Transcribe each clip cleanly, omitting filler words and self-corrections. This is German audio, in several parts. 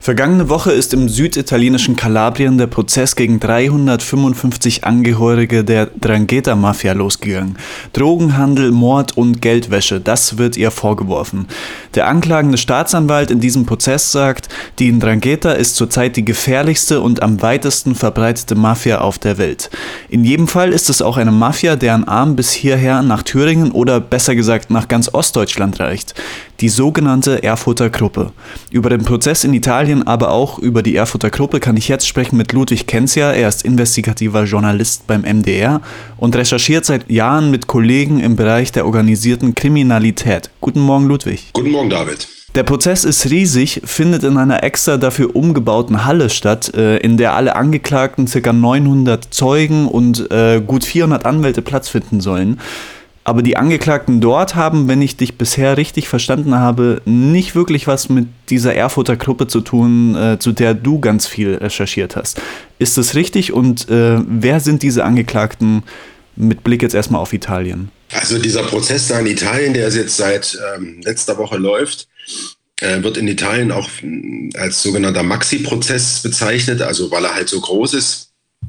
Vergangene Woche ist im süditalienischen Kalabrien der Prozess gegen 355 Angehörige der 'Ndrangheta-Mafia losgegangen. Drogenhandel, Mord und Geldwäsche, das wird ihr vorgeworfen. Der anklagende Staatsanwalt in diesem Prozess sagt, die 'Ndrangheta ist zurzeit die gefährlichste und am weitesten verbreitete Mafia auf der Welt. In jedem Fall ist es auch eine Mafia, deren Arm bis hierher nach Thüringen oder besser gesagt nach ganz Ostdeutschland reicht. Die sogenannte Erfurter Gruppe. Über den Prozess in Italien, aber auch über die Erfurter Gruppe kann ich jetzt sprechen mit Ludwig Kenzia. Er ist investigativer Journalist beim MDR und recherchiert seit Jahren mit Kollegen im Bereich der organisierten Kriminalität. Guten Morgen, Ludwig. Guten Morgen, David. Der Prozess ist riesig, findet in einer extra dafür umgebauten Halle statt, in der alle Angeklagten, ca. 900 Zeugen und gut 400 Anwälte Platz finden sollen. Aber die Angeklagten dort haben, wenn ich dich bisher richtig verstanden habe, nicht wirklich was mit dieser Erfurter Gruppe zu tun, zu der du ganz viel recherchiert hast. Ist das richtig? Und wer sind diese Angeklagten mit Blick jetzt erstmal auf Italien? Also dieser Prozess da in Italien, der jetzt seit letzter Woche läuft, wird in Italien auch als sogenannter Maxi-Prozess bezeichnet, also weil er halt so groß ist.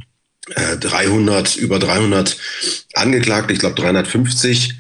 Über 300 Angeklagte, ich glaube 350.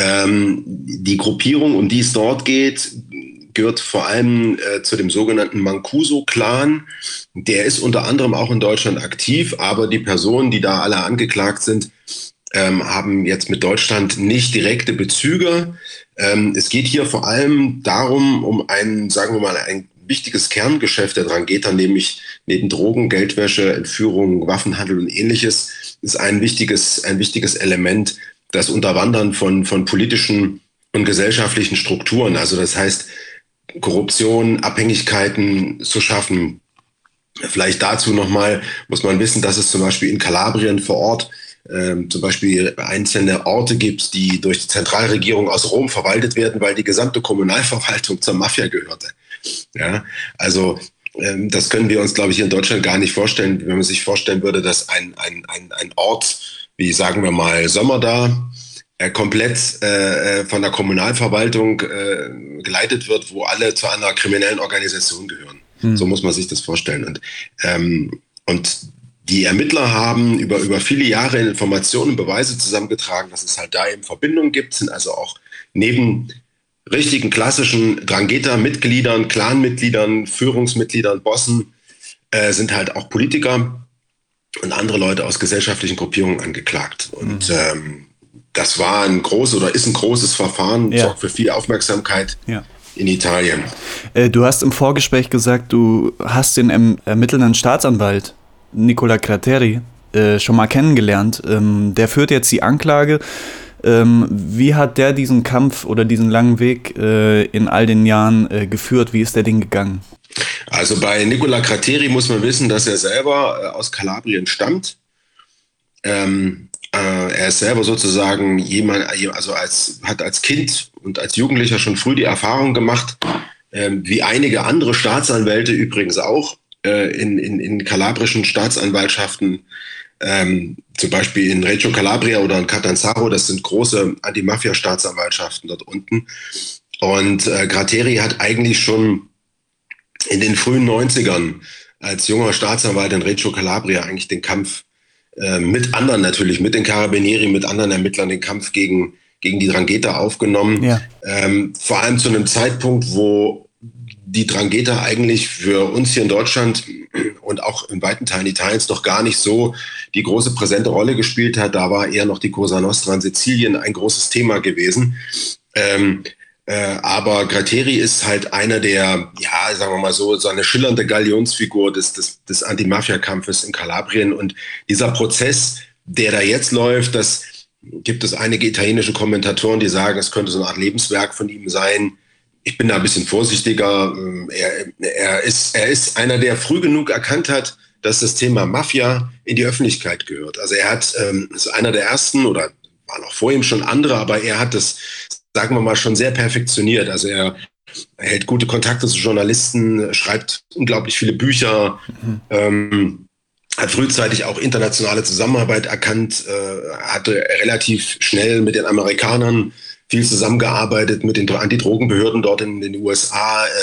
Die Gruppierung, um die es dort geht, gehört vor allem zu dem sogenannten Mancuso-Clan. Der ist unter anderem auch in Deutschland aktiv, aber die Personen, die da alle angeklagt sind, haben jetzt mit Deutschland nicht direkte Bezüge. Es geht hier vor allem darum, um ein wichtiges Kerngeschäft der 'Ndrangheta, nämlich neben Drogen, Geldwäsche, Entführung, Waffenhandel und Ähnliches, ist ein wichtiges Element das Unterwandern von politischen und gesellschaftlichen Strukturen. Also das heißt, Korruption, Abhängigkeiten zu schaffen. Vielleicht dazu nochmal muss man wissen, dass es zum Beispiel in Kalabrien vor Ort zum Beispiel einzelne Orte gibt, die durch die Zentralregierung aus Rom verwaltet werden, weil die gesamte Kommunalverwaltung zur Mafia gehörte. Ja, also das können wir uns, glaube ich, hier in Deutschland gar nicht vorstellen, wenn man sich vorstellen würde, dass ein Ort, wie sagen wir mal Sömmerda, komplett von der Kommunalverwaltung geleitet wird, wo alle zu einer kriminellen Organisation gehören. So muss man sich das vorstellen. Und die Ermittler haben über viele Jahre Informationen und Beweise zusammengetragen, dass es halt da eben Verbindungen gibt, sind also auch neben richtigen klassischen 'Ndrangheta-Mitgliedern, Clan-Mitgliedern, Führungsmitgliedern, Bossen, sind halt auch Politiker und andere Leute aus gesellschaftlichen Gruppierungen angeklagt. Und das war ist ein großes Verfahren, sorgt für viel Aufmerksamkeit in Italien. Du hast im Vorgespräch gesagt, du hast den ermittelnden Staatsanwalt Nicola Gratteri schon mal kennengelernt. Der führt jetzt die Anklage. Wie hat der diesen Kampf oder diesen langen Weg in all den Jahren geführt? Wie ist der Ding gegangen? Also bei Nicola Gratteri muss man wissen, dass er selber aus Kalabrien stammt. Er ist selber sozusagen hat als Kind und als Jugendlicher schon früh die Erfahrung gemacht, wie einige andere Staatsanwälte übrigens auch, in kalabrischen Staatsanwaltschaften, zum Beispiel in Reggio Calabria oder in Catanzaro, das sind große Anti-Mafia-Staatsanwaltschaften dort unten. Und Gratteri hat eigentlich schon in den frühen 90ern als junger Staatsanwalt in Reggio Calabria eigentlich den Kampf mit anderen natürlich, mit den Carabinieri, mit anderen Ermittlern den Kampf gegen die 'Ndrangheta aufgenommen. Ja. Vor allem zu einem Zeitpunkt, wo die 'Ndrangheta eigentlich für uns hier in Deutschland und auch in weiten Teilen Italiens noch gar nicht so die große präsente Rolle gespielt hat. Da war eher noch die Cosa Nostra in Sizilien ein großes Thema gewesen. Aber Gratteri ist halt einer der, sagen wir mal so eine schillernde Galionsfigur des Anti-Mafia-Kampfes in Kalabrien. Und dieser Prozess, der da jetzt läuft, das gibt es einige italienische Kommentatoren, die sagen, es könnte so eine Art Lebenswerk von ihm sein. Ich bin da ein bisschen vorsichtiger. Er ist einer, der früh genug erkannt hat, dass das Thema Mafia in die Öffentlichkeit gehört. Also er ist einer der ersten, oder waren auch vor ihm schon andere, aber er hat das, sagen wir mal, schon sehr perfektioniert. Also er hält gute Kontakte zu Journalisten, schreibt unglaublich viele Bücher, hat frühzeitig auch internationale Zusammenarbeit erkannt, hatte relativ schnell mit den Amerikanern viel zusammengearbeitet, mit den Antidrogenbehörden dort in den USA,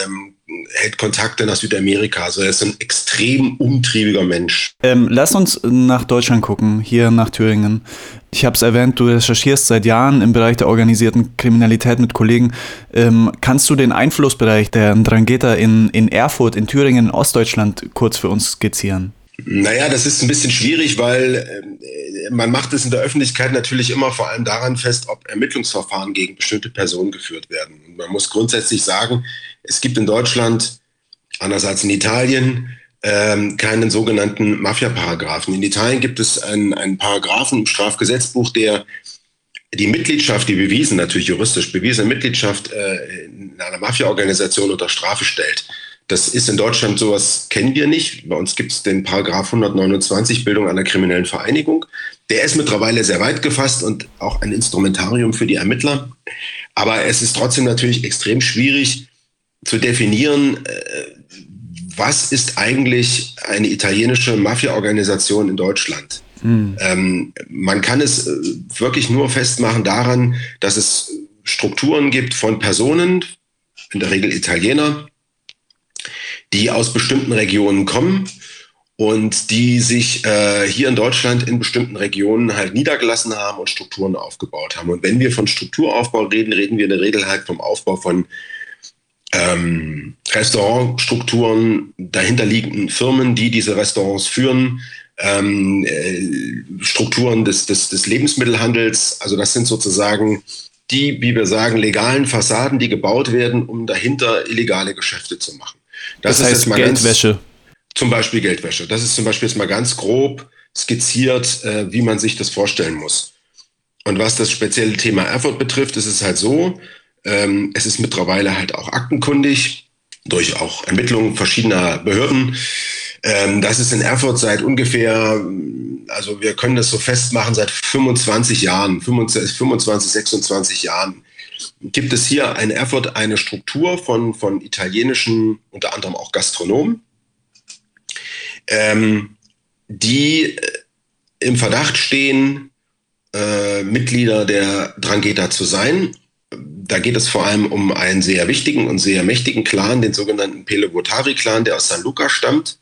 hält Kontakte nach Südamerika. Also er ist ein extrem umtriebiger Mensch. Lass uns nach Deutschland gucken, hier nach Thüringen. Ich habe es erwähnt, du recherchierst seit Jahren im Bereich der organisierten Kriminalität mit Kollegen. Kannst du den Einflussbereich der Ndrangheta in Erfurt, in Thüringen, in Ostdeutschland kurz für uns skizzieren? Naja, das ist ein bisschen schwierig, weil man macht es in der Öffentlichkeit natürlich immer vor allem daran fest, ob Ermittlungsverfahren gegen bestimmte Personen geführt werden. Und man muss grundsätzlich sagen, es gibt in Deutschland, anders als in Italien, keinen sogenannten Mafia-Paragraphen. In Italien gibt es einen Paragraphen im Strafgesetzbuch, der die Mitgliedschaft, die bewiesen, natürlich juristisch bewiesene Mitgliedschaft in einer Mafia-Organisation unter Strafe stellt. Das ist in Deutschland, sowas kennen wir nicht. Bei uns gibt es den Paragraph 129, Bildung einer kriminellen Vereinigung. Der ist mittlerweile sehr weit gefasst und auch ein Instrumentarium für die Ermittler. Aber es ist trotzdem natürlich extrem schwierig zu definieren, was ist eigentlich eine italienische Mafia-Organisation in Deutschland. Man kann es wirklich nur festmachen daran, dass es Strukturen gibt von Personen, in der Regel Italiener, die aus bestimmten Regionen kommen und die sich hier in Deutschland in bestimmten Regionen halt niedergelassen haben und Strukturen aufgebaut haben. Und wenn wir von Strukturaufbau reden, reden wir in der Regel halt vom Aufbau von Restaurantstrukturen, dahinterliegenden Firmen, die diese Restaurants führen, Strukturen des Lebensmittelhandels. Also das sind sozusagen die, wie wir sagen, legalen Fassaden, die gebaut werden, um dahinter illegale Geschäfte zu machen. Das heißt jetzt mal Geldwäsche. Zum Beispiel Geldwäsche. Das ist zum Beispiel jetzt mal ganz grob skizziert, wie man sich das vorstellen muss. Und was das spezielle Thema Erfurt betrifft, ist es halt so, es ist mittlerweile halt auch aktenkundig, durch auch Ermittlungen verschiedener Behörden, dass es in Erfurt seit ungefähr, also wir können das so festmachen, seit 25 Jahren, 25, 26 Jahren, gibt es hier in Erfurt eine Struktur von italienischen, unter anderem auch Gastronomen, die im Verdacht stehen, Mitglieder der Ndrangheta zu sein. Da geht es vor allem um einen sehr wichtigen und sehr mächtigen Clan, den sogenannten Pele-Votari-Clan, der aus San Luca stammt.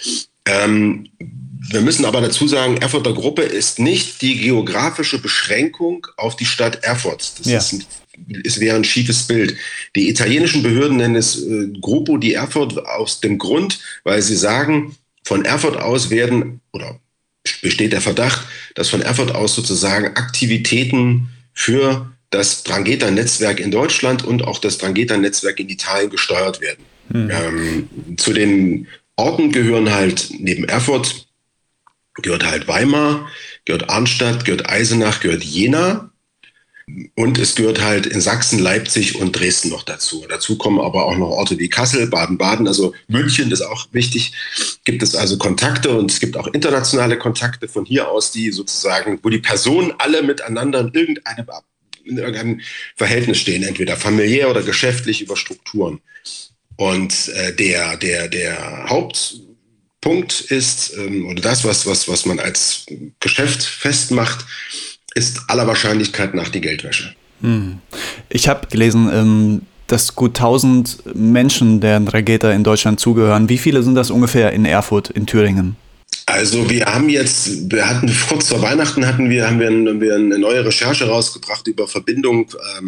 Wir müssen aber dazu sagen, Erfurter Gruppe ist nicht die geografische Beschränkung auf die Stadt Erfurt. Es wäre ein schiefes Bild. Die italienischen Behörden nennen es Gruppo di Erfurt aus dem Grund, weil sie sagen, von Erfurt aus besteht der Verdacht, dass von Erfurt aus sozusagen Aktivitäten für das Ndrangheta-Netzwerk in Deutschland und auch das Ndrangheta-Netzwerk in Italien gesteuert werden. Zu den Orten gehören halt neben Erfurt, gehört halt Weimar, gehört Arnstadt, gehört Eisenach, gehört Jena. Und es gehört halt in Sachsen, Leipzig und Dresden noch dazu. Dazu kommen aber auch noch Orte wie Kassel, Baden-Baden, also München ist auch wichtig. Gibt es also Kontakte und es gibt auch internationale Kontakte von hier aus, die sozusagen, wo die Personen alle miteinander in irgendeinem Verhältnis stehen, entweder familiär oder geschäftlich über Strukturen. Und der Hauptpunkt ist, oder das, was man als Geschäft festmacht, ist aller Wahrscheinlichkeit nach die Geldwäsche. Ich habe gelesen, dass gut 1000 Menschen der Ndrangheta in Deutschland zugehören. Wie viele sind das ungefähr in Erfurt, in Thüringen? Also wir hatten kurz vor Weihnachten haben wir eine neue Recherche rausgebracht über Verbindung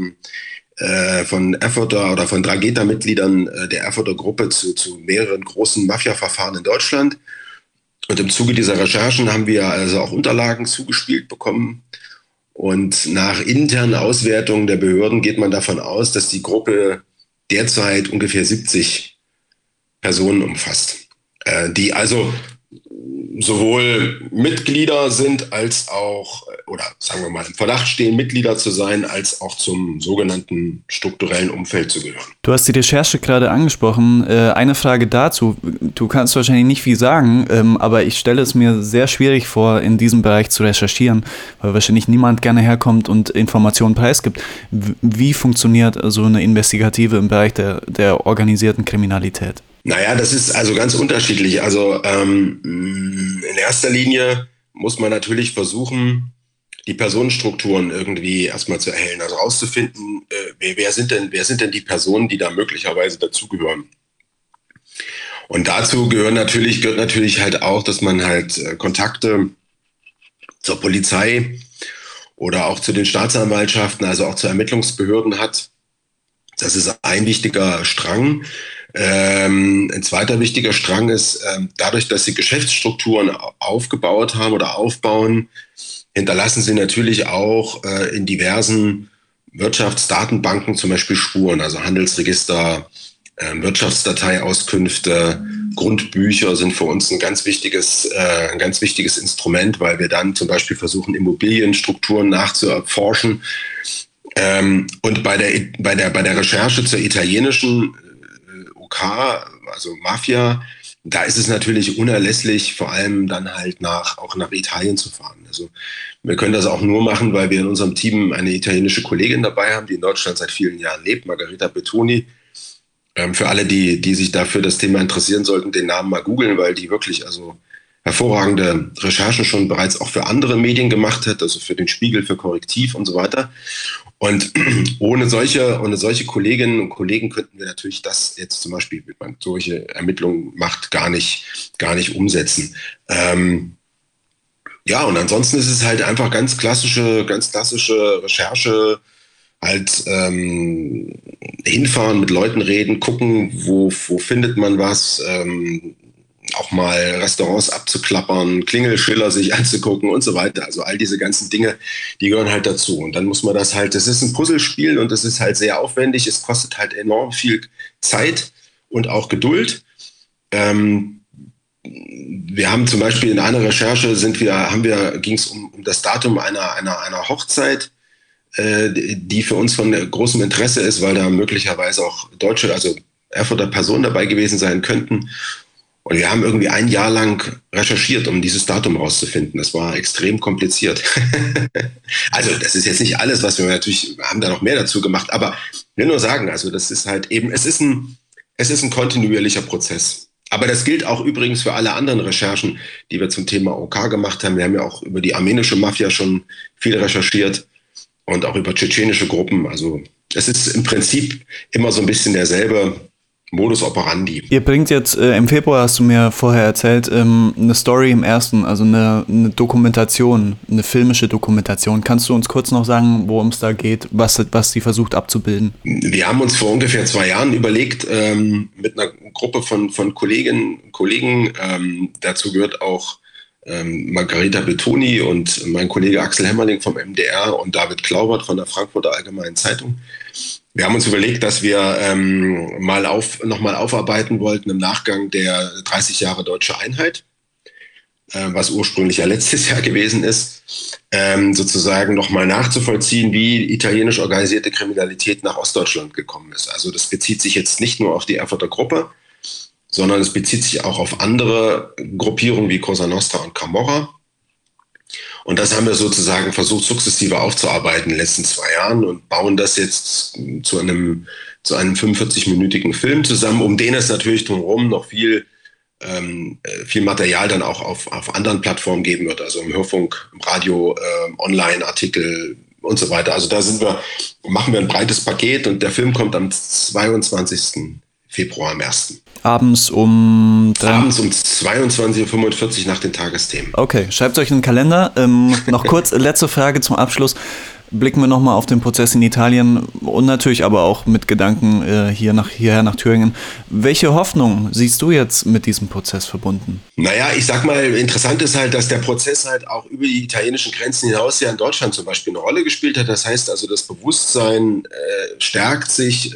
von Erfurter oder von Ndrangheta-Mitgliedern der Erfurter Gruppe zu mehreren großen Mafia-Verfahren in Deutschland. Und im Zuge dieser Recherchen haben wir also auch Unterlagen zugespielt bekommen. Und nach internen Auswertungen der Behörden geht man davon aus, dass die Gruppe derzeit ungefähr 70 Personen umfasst, die also sowohl Mitglieder sind als auch, oder sagen wir mal im Verdacht stehen, Mitglieder zu sein, als auch zum sogenannten strukturellen Umfeld zu gehören. Du hast die Recherche gerade angesprochen. Eine Frage dazu. Du kannst wahrscheinlich nicht viel sagen, aber ich stelle es mir sehr schwierig vor, in diesem Bereich zu recherchieren, weil wahrscheinlich niemand gerne herkommt und Informationen preisgibt. Wie funktioniert so eine Investigative im Bereich der organisierten Kriminalität? Naja, das ist also ganz unterschiedlich. Also in erster Linie muss man natürlich versuchen, die Personenstrukturen irgendwie erstmal zu erhellen, also rauszufinden, wer sind denn die Personen, die da möglicherweise dazugehören. Und dazu gehört natürlich halt auch, dass man halt Kontakte zur Polizei oder auch zu den Staatsanwaltschaften, also auch zu Ermittlungsbehörden hat. Das ist ein wichtiger Strang. Ein zweiter wichtiger Strang ist, dadurch, dass sie Geschäftsstrukturen aufgebaut haben oder aufbauen, hinterlassen sie natürlich auch in diversen Wirtschaftsdatenbanken zum Beispiel Spuren, also Handelsregister, Wirtschaftsdateiauskünfte, Grundbücher sind für uns ein ganz wichtiges Instrument, weil wir dann zum Beispiel versuchen, Immobilienstrukturen nachzuerforschen. Und bei der Recherche zur italienischen OK, also Mafia, da ist es natürlich unerlässlich, vor allem dann halt auch nach Italien zu fahren. Also wir können das auch nur machen, weil wir in unserem Team eine italienische Kollegin dabei haben, die in Deutschland seit vielen Jahren lebt, Margherita Bettoni. Für alle, die sich dafür das Thema interessieren sollten, den Namen mal googeln, weil die wirklich also hervorragende Recherchen schon bereits auch für andere Medien gemacht hat, also für den Spiegel, für Korrektiv und so weiter. Und ohne solche Kolleginnen und Kollegen könnten wir natürlich das jetzt zum Beispiel, wenn man solche Ermittlungen macht, gar nicht umsetzen. Ja, und ansonsten ist es halt einfach ganz klassische Recherche, halt hinfahren, mit Leuten reden, gucken, wo findet man was, auch mal Restaurants abzuklappern, Klingelschilder sich anzugucken und so weiter. Also all diese ganzen Dinge, die gehören halt dazu. Und dann muss man das ist ein Puzzlespiel und das ist halt sehr aufwendig. Es kostet halt enorm viel Zeit und auch Geduld. Wir haben zum Beispiel in einer Recherche ging es um das Datum einer Hochzeit, die für uns von großem Interesse ist, weil da möglicherweise auch deutsche, also Erfurter Personen dabei gewesen sein könnten. Und wir haben irgendwie ein Jahr lang recherchiert, um dieses Datum rauszufinden. Das war extrem kompliziert. Also das ist jetzt nicht alles, was wir natürlich, haben da noch mehr dazu gemacht, aber ich will nur sagen, also das ist halt eben, es ist ein kontinuierlicher Prozess. Aber das gilt auch übrigens für alle anderen Recherchen, die wir zum Thema OK gemacht haben. Wir haben ja auch über die armenische Mafia schon viel recherchiert und auch über tschetschenische Gruppen. Also es ist im Prinzip immer so ein bisschen derselbe Modus operandi. Ihr bringt jetzt, im Februar hast du mir vorher erzählt, eine Story im ersten, also eine Dokumentation, eine filmische Dokumentation. Kannst du uns kurz noch sagen, worum es da geht, was sie versucht abzubilden? Wir haben uns vor ungefähr 2 Jahren überlegt, mit einer Gruppe von Kolleginnen und Kollegen, dazu gehört auch Margherita Bettoni und mein Kollege Axel Hemmerling vom MDR und David Klaubert von der Frankfurter Allgemeinen Zeitung. Wir haben uns überlegt, dass wir nochmal aufarbeiten wollten im Nachgang der 30 Jahre Deutsche Einheit, was ursprünglich ja letztes Jahr gewesen ist, sozusagen nochmal nachzuvollziehen, wie italienisch organisierte Kriminalität nach Ostdeutschland gekommen ist. Also das bezieht sich jetzt nicht nur auf die Erfurter Gruppe, sondern es bezieht sich auch auf andere Gruppierungen wie Cosa Nostra und Camorra. Und das haben wir sozusagen versucht, sukzessive aufzuarbeiten in den letzten 2 Jahren und bauen das jetzt zu einem 45-minütigen Film zusammen, um den es natürlich drumherum noch viel Material dann auch auf anderen Plattformen geben wird, also im Hörfunk, im Radio, Online-Artikel und so weiter. Also da machen wir ein breites Paket und der Film kommt am 22. Februar am 1. Abends um 22:45 Uhr nach den Tagesthemen. Okay, schreibt euch in den Kalender. Noch kurz, letzte Frage zum Abschluss. Blicken wir nochmal auf den Prozess in Italien und natürlich aber auch mit Gedanken hierher nach Thüringen. Welche Hoffnung siehst du jetzt mit diesem Prozess verbunden? Naja, ich sag mal, interessant ist halt, dass der Prozess halt auch über die italienischen Grenzen hinaus ja in Deutschland zum Beispiel eine Rolle gespielt hat. Das heißt also, das Bewusstsein stärkt sich,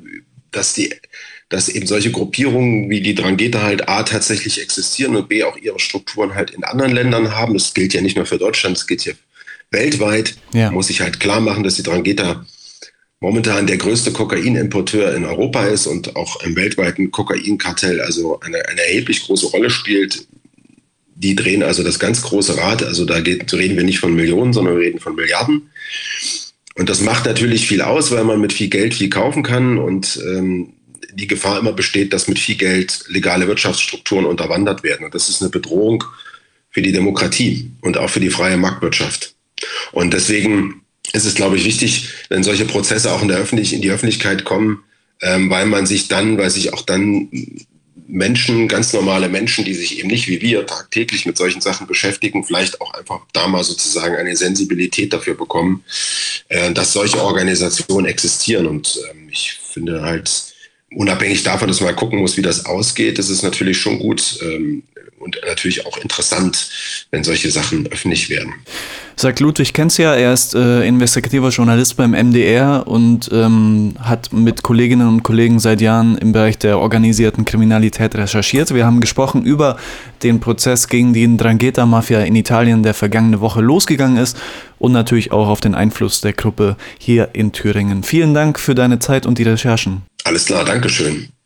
dass eben solche Gruppierungen wie die 'Ndrangheta halt A tatsächlich existieren und B auch ihre Strukturen halt in anderen Ländern haben. Das gilt ja nicht nur für Deutschland, das gilt hier weltweit. Ja. Muss ich halt klar machen, dass die 'Ndrangheta momentan der größte Kokainimporteur in Europa ist und auch im weltweiten Kokainkartell also eine erheblich große Rolle spielt. Die drehen also das ganz große Rad. Also reden wir nicht von Millionen, sondern wir reden von Milliarden. Und das macht natürlich viel aus, weil man mit viel Geld viel kaufen kann und die Gefahr immer besteht, dass mit viel Geld legale Wirtschaftsstrukturen unterwandert werden. Und das ist eine Bedrohung für die Demokratie und auch für die freie Marktwirtschaft. Und deswegen ist es, glaube ich, wichtig, wenn solche Prozesse auch in die Öffentlichkeit kommen, weil sich auch dann Menschen, ganz normale Menschen, die sich eben nicht wie wir tagtäglich mit solchen Sachen beschäftigen, vielleicht auch einfach da mal sozusagen eine Sensibilität dafür bekommen, dass solche Organisationen existieren. Und ich finde halt, unabhängig davon, dass man mal gucken muss, wie das ausgeht, ist es natürlich schon gut und natürlich auch interessant, wenn solche Sachen öffentlich werden. Sagt Ludwig Kenzia, er ist investigativer Journalist beim MDR und hat mit Kolleginnen und Kollegen seit Jahren im Bereich der organisierten Kriminalität recherchiert. Wir haben gesprochen über den Prozess gegen die 'Ndrangheta-Mafia in Italien, der vergangene Woche losgegangen ist, und natürlich auch auf den Einfluss der Gruppe hier in Thüringen. Vielen Dank für deine Zeit und die Recherchen. Alles klar, Dankeschön.